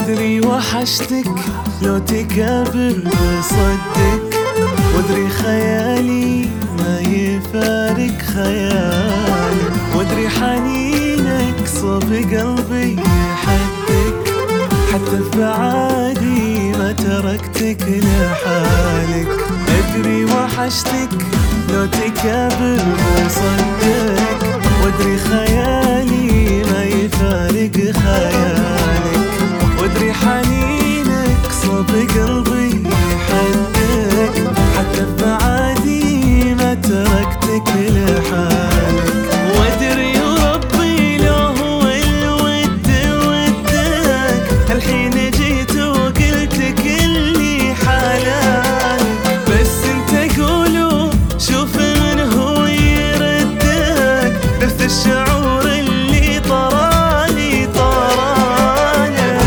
أدري وحشتك لو تكابر وصدق، وأدري خيالي ما يفارق خيالك، وأدري حنينك صوب قلبي يحدك، حتى في بعادي ما تركتك لحالك. أدري وحشتك لو تكابر وصدق، وأدري خيالي ما يفارق خيالك، وأدري حنينك صوب قلبي يحدك، حتى في بعادي ما تركتك لحالك. وأدري وربي لو هو الود ودك، الحين جيت وقلت كلي حلالك، بس انت قولوا شوف من هو يردك، نفس الشعور اللي طراني طراني.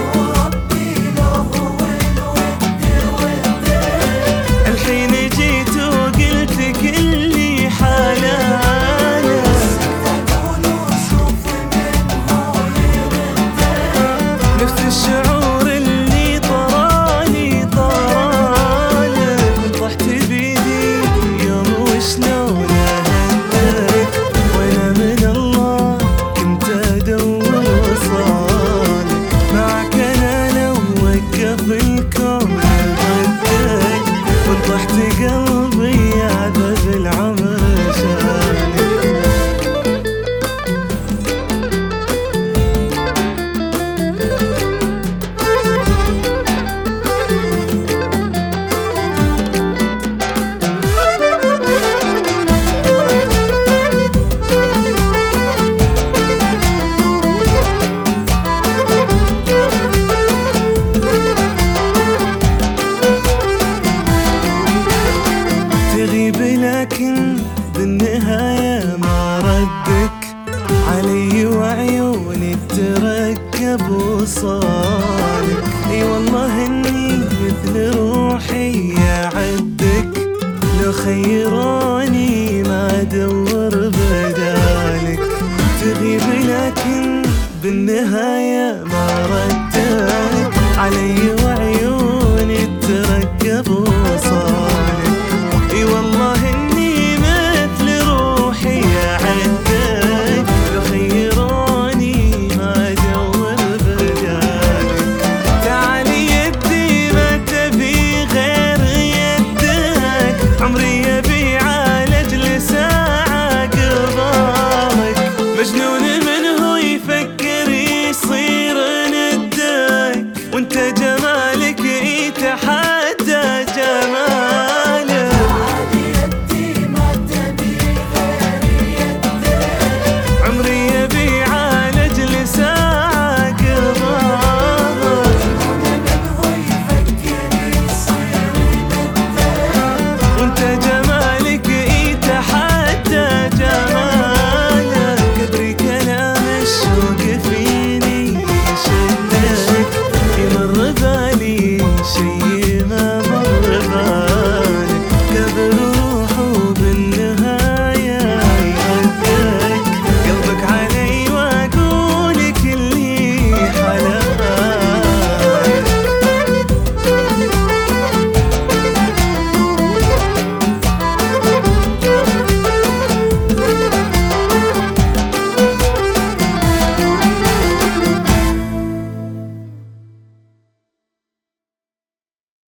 الحين جيت وقلت كلي حلالك، نفس الشعور اللي طراني طراني. طحت بيدي يوم وشلون اهدك، وانا من الله كنت ادور وصالك، معك انا لو وقف الكون ردك، وطحت قلبي عذاب العمر شالك. تغيب لكن بالنهاية ما ردك علي، وعيوني تركب وصالك. اي والله اني مثل روحي يعدك، لو خيروني ما ادور بدالك. تغيب لكن بالنهاية ما ردك علي